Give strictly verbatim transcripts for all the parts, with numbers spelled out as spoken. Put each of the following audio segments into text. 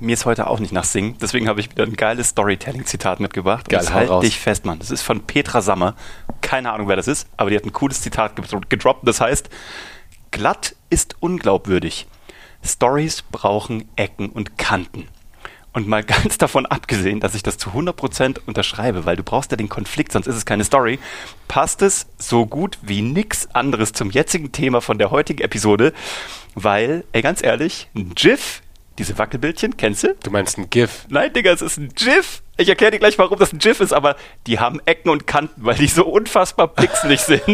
mir ist heute auch nicht nach Singen, deswegen habe ich wieder ein geiles Storytelling-Zitat mitgebracht. Geil, und halt raus. dich fest, Mann. Das ist von Petra Sammer. Keine Ahnung, wer das ist, aber die hat ein cooles Zitat gedroppt. Das heißt, glatt ist unglaubwürdig. Stories brauchen Ecken und Kanten. Und mal ganz davon abgesehen, dass ich das zu hundert Prozent unterschreibe, weil du brauchst ja den Konflikt, sonst ist es keine Story, passt es so gut wie nix anderes zum jetzigen Thema von der heutigen Episode, weil, ey, ganz ehrlich, ein GIF, diese Wackelbildchen, kennst du? Du meinst ein GIF? Nein, Digga, es ist ein GIF. Ich erkläre dir gleich, warum das ein GIF ist, aber die haben Ecken und Kanten, weil die so unfassbar pixelig sind.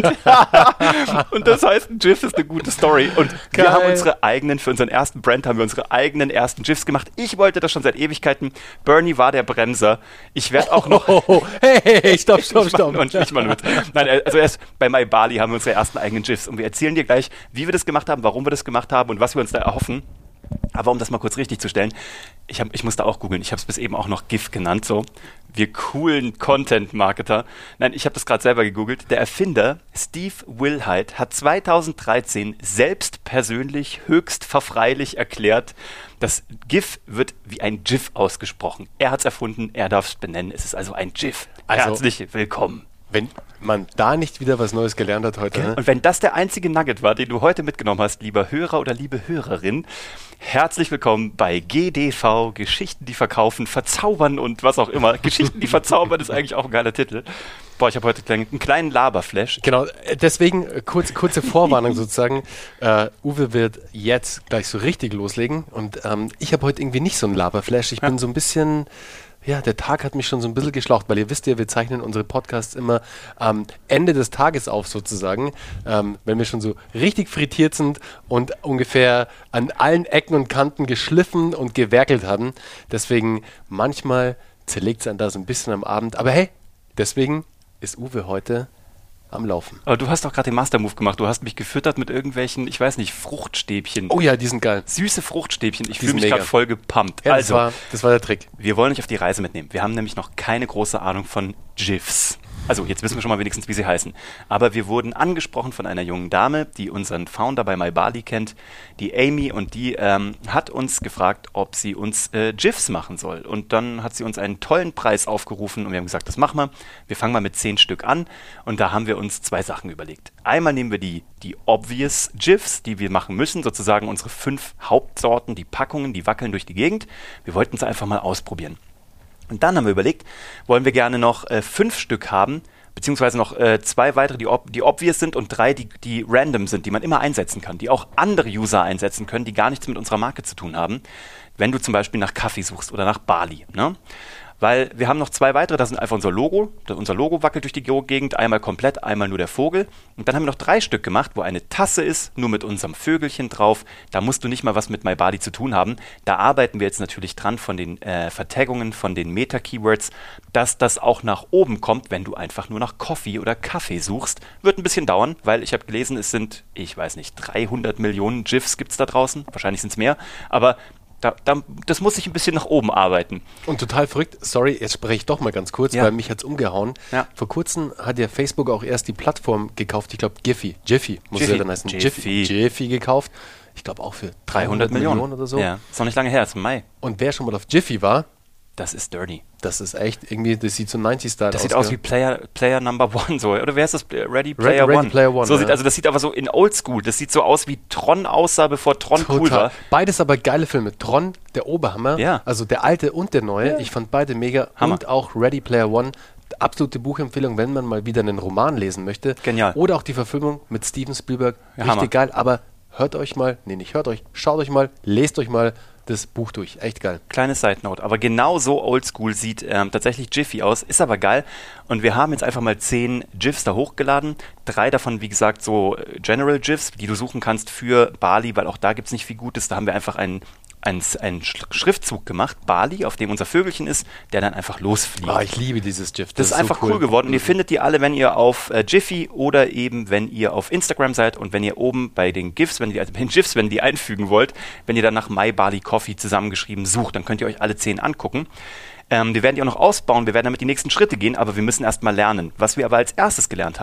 Und das heißt, ein GIF ist eine gute Story. Und Geil. wir haben unsere eigenen, für unseren ersten Brand haben wir unsere eigenen ersten GIFs gemacht. Ich wollte das schon seit Ewigkeiten. Bernie war der Bremser. Ich werde auch noch... Oh, oh, oh. Hey, hey, hey, stopp, stopp, ich stopp. Mach, und ich mach mit. Nein, also erst bei MyBali haben wir unsere ersten eigenen GIFs. Und wir erzählen dir gleich, wie wir das gemacht haben, warum wir das gemacht haben und was wir uns da erhoffen. Aber um das mal kurz richtig zu stellen, ich, hab, ich musste auch googeln, ich habe es bis eben auch noch GIF genannt, so, wir coolen Content-Marketer. Nein, ich habe das gerade selber gegoogelt. Der Erfinder Steve Wilhite hat zweitausenddreizehn selbst persönlich höchst verfreilich erklärt, das GIF wird wie ein GIF ausgesprochen. Er hat es erfunden, er darf es benennen, es ist also ein GIF. Also, herzlich willkommen. Wenn man da nicht wieder was Neues gelernt hat heute. Ne? Und wenn das der einzige Nugget war, den du heute mitgenommen hast, lieber Hörer oder liebe Hörerin, herzlich willkommen bei G D V, Geschichten, die verkaufen, verzaubern und was auch immer. Geschichten, die verzaubern, ist eigentlich auch ein geiler Titel. Boah, ich habe heute einen kleinen Laberflash. Genau, deswegen kurz, kurze Vorwarnung sozusagen. Uh, Uwe wird jetzt gleich so richtig loslegen und ähm, ich habe heute irgendwie nicht so einen Laberflash. Ich ja. bin so ein bisschen... Ja, der Tag hat mich schon so ein bisschen geschlaucht, weil ihr wisst ja, wir zeichnen unsere Podcasts immer am Ende des Tages auf sozusagen, ähm, wenn wir schon so richtig frittiert sind und ungefähr an allen Ecken und Kanten geschliffen und gewerkelt haben. Deswegen manchmal zerlegt es einen da so ein bisschen am Abend. Aber hey, deswegen ist Uwe heute am Laufen. Aber du hast doch gerade den Master-Move gemacht. Du hast mich gefüttert mit irgendwelchen, ich weiß nicht, Fruchtstäbchen. Oh ja, die sind geil. Süße Fruchtstäbchen. Ich Die fühle sind mich gerade mega. voll gepumpt. Ja, also, das war, das war der Trick. wir wollen euch auf die Reise mitnehmen. Wir haben nämlich noch keine große Ahnung von GIFs. Also jetzt wissen wir schon mal wenigstens, wie sie heißen. Aber wir wurden angesprochen von einer jungen Dame, die unseren Founder bei MyBali kennt, die Amy, und die ähm, hat uns gefragt, ob sie uns äh, GIFs machen soll. Und dann hat sie uns einen tollen Preis aufgerufen und wir haben gesagt, das machen wir. Wir fangen mal mit zehn Stück an und da haben wir uns zwei Sachen überlegt. Einmal nehmen wir die, die obvious GIFs, die wir machen müssen, sozusagen unsere fünf Hauptsorten, die Packungen, die wackeln durch die Gegend. Wir wollten es einfach mal ausprobieren. Und dann haben wir überlegt, wollen wir gerne noch äh, fünf Stück haben, beziehungsweise noch äh, zwei weitere, die, ob, die obvious sind und drei, die, die random sind, die man immer einsetzen kann, die auch andere User einsetzen können, die gar nichts mit unserer Marke zu tun haben, wenn du zum Beispiel nach Kaffee suchst oder nach Bali, ne? Weil wir haben noch zwei weitere, das sind einfach unser Logo. Unser Logo wackelt durch die Gegend, einmal komplett, einmal nur der Vogel. Und dann haben wir noch drei Stück gemacht, wo eine Tasse ist, nur mit unserem Vögelchen drauf. Da musst du nicht mal was mit MyBali zu tun haben. Da arbeiten wir jetzt natürlich dran von den äh, Vertaggungen, von den Meta-Keywords, dass das auch nach oben kommt, wenn du einfach nur nach Coffee oder Kaffee suchst. Wird ein bisschen dauern, weil ich habe gelesen, es sind, ich weiß nicht, dreihundert Millionen GIFs gibt es da draußen. Wahrscheinlich sind es mehr, aber... Da, da, das muss sich ein bisschen nach oben arbeiten. Und total verrückt, sorry, jetzt spreche ich doch mal ganz kurz, ja. weil mich hat es umgehauen. Ja. Vor kurzem hat ja Facebook auch erst die Plattform gekauft, ich glaube Giphy, Jiffy muss Jiffy. ja dann heißen, Jiffy. Jiffy, Jiffy gekauft. Ich glaube auch für dreihundert Millionen oder so. Ja, ist noch nicht lange her, ist im Mai. Und wer schon mal auf Jiffy war, das ist dirty. das ist echt irgendwie, das sieht so neunzig-Style aus. Das sieht aus gell? wie Player, Player Number One, so. Oder wer ist das? Ready Player Ready One. Player One, so ja. sieht, also das sieht aber so in Oldschool. Das sieht so aus, wie Tron aussah, bevor Tron Total. cool war. Beides aber geile Filme. Tron, der Oberhammer, Ja. also der alte und der neue. Ja. Ich fand beide mega. Hammer. Und auch Ready Player One. Absolute Buchempfehlung, wenn man mal wieder einen Roman lesen möchte. Genial. Oder auch die Verfilmung mit Steven Spielberg. Ja, Richtig Hammer. geil, aber hört euch mal, nee, nicht hört euch, schaut euch mal, lest euch mal das Buch durch. Echt geil. Kleine Side-Note, aber genau so oldschool sieht ähm, tatsächlich Jiffy aus, ist aber geil. Und wir haben jetzt einfach mal zehn GIFs da hochgeladen. Drei davon, wie gesagt, so äh, General GIFs, die du suchen kannst für Bali, weil auch da gibt es nicht viel Gutes. Da haben wir einfach einen, einen, einen Schriftzug gemacht, Bali, auf dem unser Vögelchen ist, der dann einfach losfliegt. Ah, ich liebe dieses GIF. Das, ist einfach cool. cool geworden. Und ihr findet die alle, wenn ihr auf äh, Jiffy oder eben, wenn ihr auf Instagram seid und wenn ihr oben bei den GIFs, wenn ihr also bei den GIFs, wenn ihr die einfügen wollt, wenn ihr dann nach MyBali Coffee zusammengeschrieben sucht, dann könnt ihr euch alle zehn angucken. Ähm, wir werden die auch noch ausbauen, wir werden damit die nächsten Schritte gehen, aber wir müssen erst mal lernen. Was wir aber als erstes gelernt haben,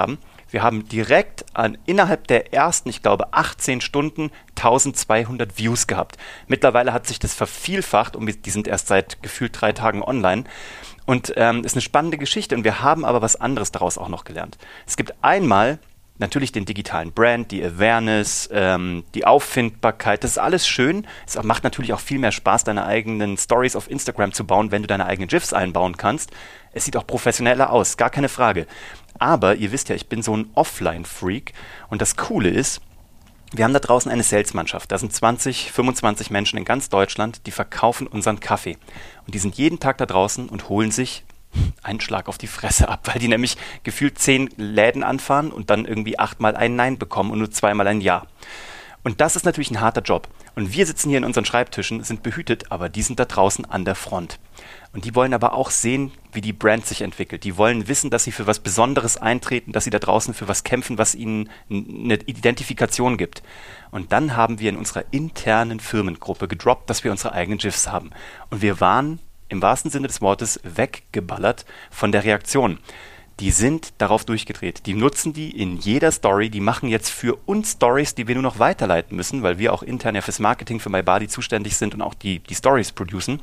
Wir haben direkt an, innerhalb der ersten, ich glaube, achtzehn Stunden tausendzweihundert Views gehabt. Mittlerweile hat sich das vervielfacht und die sind erst seit gefühlt drei Tagen online. Und ähm, ist eine spannende Geschichte und wir haben aber was anderes daraus auch noch gelernt. Es gibt einmal natürlich den digitalen Brand, die Awareness, ähm, die Auffindbarkeit, das ist alles schön. Es macht natürlich auch viel mehr Spaß, deine eigenen Stories auf Instagram zu bauen, wenn du deine eigenen GIFs einbauen kannst. Es sieht auch professioneller aus, gar keine Frage. Aber ihr wisst ja, ich bin so ein Offline-Freak und das Coole ist, wir haben da draußen eine Salesmannschaft. Da sind zwanzig, fünfundzwanzig Menschen in ganz Deutschland, die verkaufen unseren Kaffee. Und die sind jeden Tag da draußen und holen sich einen Schlag auf die Fresse ab, weil die nämlich gefühlt zehn Läden anfahren und dann irgendwie achtmal ein Nein bekommen und nur zweimal ein Ja. Und das ist natürlich ein harter Job. Und wir sitzen hier in unseren Schreibtischen, sind behütet, aber die sind da draußen an der Front. Und die wollen aber auch sehen, wie die Brand sich entwickelt. Die wollen wissen, dass sie für was Besonderes eintreten, dass sie da draußen für was kämpfen, was ihnen eine Identifikation gibt. Und dann haben wir in unserer internen Firmengruppe gedroppt, dass wir unsere eigenen GIFs haben. Und wir waren im wahrsten Sinne des Wortes weggeballert von der Reaktion. Die sind darauf durchgedreht. Die nutzen die in jeder Story. Die machen jetzt für uns Stories, die wir nur noch weiterleiten müssen, weil wir auch intern ja fürs Marketing für MyBody zuständig sind und auch die, die Stories producen.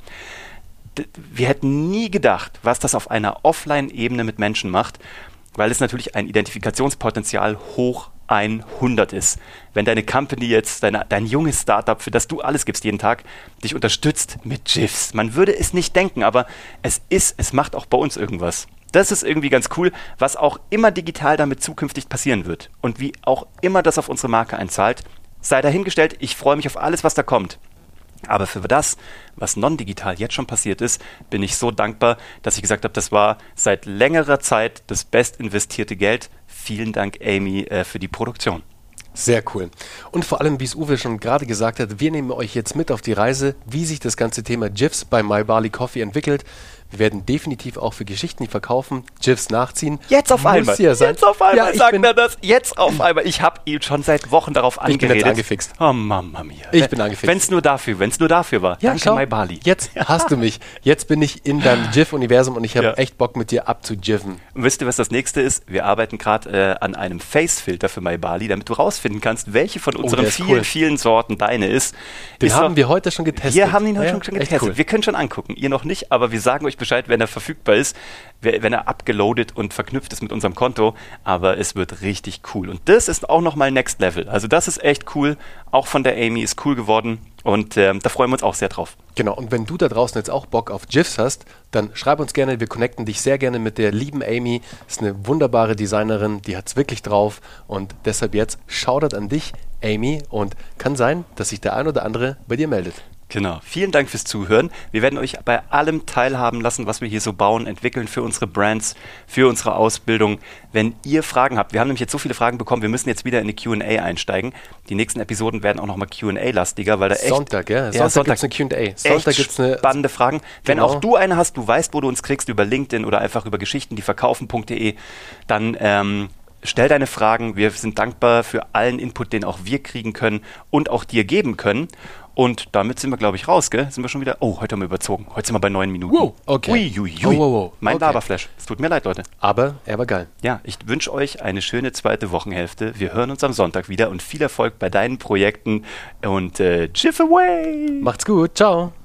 D- wir hätten nie gedacht, was das auf einer Offline-Ebene mit Menschen macht, weil es natürlich ein Identifikationspotenzial hoch hundert ist. Wenn deine Company jetzt, deine, dein junges Startup, für das du alles gibst jeden Tag, dich unterstützt mit GIFs. Man würde es nicht denken, aber es ist, es macht auch bei uns irgendwas. Das ist irgendwie ganz cool, was auch immer digital damit zukünftig passieren wird. Und wie auch immer das auf unsere Marke einzahlt, sei dahingestellt, ich freue mich auf alles, was da kommt. Aber für das, was non-digital jetzt schon passiert ist, bin ich so dankbar, dass ich gesagt habe, das war seit längerer Zeit das best investierte Geld. Vielen Dank, Amy, äh, für die Produktion. Sehr cool. Und vor allem, wie es Uwe schon gerade gesagt hat, wir nehmen euch jetzt mit auf die Reise, wie sich das ganze Thema GIFs bei MyBarley Coffee entwickelt. Wir werden definitiv auch für Geschichten, die verkaufen, GIFs nachziehen. Jetzt auf einmal. Ja sein. Jetzt auf einmal ja, sagt er das. Jetzt auf einmal. Ich habe ihn schon seit Wochen darauf angeredet. Ich bin jetzt angefixt. Oh, Mama mia. Ich bin angefixt. Wenn es nur dafür, wenn es nur dafür war. Ja, Danke, schau, MyBarley. Jetzt hast du mich. Jetzt bin ich in deinem GIF-Universum und ich habe Ja. echt Bock, mit dir abzugiffen. Und wisst ihr, was das nächste ist? Wir arbeiten gerade äh, an einem Face-Filter für MyBarley, damit du rausfinden kannst, welche von unseren der ist vielen, cool. vielen Sorten deine ist. Den Ist haben doch- wir heute schon getestet. Wir haben ihn heute Ja, schon, schon echt getestet. cool. Wir können schon angucken. Ihr noch nicht, aber wir sagen euch Bescheid, wenn er verfügbar ist, wer- wenn er abgeloadet und verknüpft ist mit unserem Konto. Aber es wird richtig cool. Und das ist auch nochmal Next Level. Also das ist echt cool. Auch von der Amy ist cool geworden. Und ähm, da freuen wir uns auch sehr drauf. Genau, und wenn du da draußen jetzt auch Bock auf GIFs hast, dann schreib uns gerne, wir connecten dich sehr gerne mit der lieben Amy. Ist eine wunderbare Designerin, die hat's wirklich drauf und deshalb jetzt Shoutout an dich, Amy, und kann sein, dass sich der ein oder andere bei dir meldet. Genau. Vielen Dank fürs Zuhören. Wir werden euch bei allem teilhaben lassen, was wir hier so bauen, entwickeln für unsere Brands, für unsere Ausbildung. Wenn ihr Fragen habt, wir haben nämlich jetzt so viele Fragen bekommen, wir müssen jetzt wieder in die Q und A einsteigen. Die nächsten Episoden werden auch nochmal Q und A-lastiger, weil da echt... Sonntag, ja? Ja, Sonntag, Sonntag gibt's eine Q und A. echt Sonntag gibt's eine spannende Fragen. Wenn Genau. auch du eine hast, du weißt, wo du uns kriegst, über LinkedIn oder einfach über geschichten die verkaufen punkt de, dann... Ähm, Stell deine Fragen, wir sind dankbar für allen Input, den auch wir kriegen können und auch dir geben können. Und damit sind wir, glaube ich, raus, gell? Sind wir schon wieder... Oh, heute haben wir überzogen. Heute sind wir bei neun Minuten. Wow, okay. Ui, ui, ui. Oh, wow, wow. Mein Okay. Laberflash. Es tut mir leid, Leute. Aber er war geil. Ja, ich wünsche euch eine schöne zweite Wochenhälfte. Wir hören uns am Sonntag wieder und viel Erfolg bei deinen Projekten. Und äh, Jiff away! Macht's gut, ciao.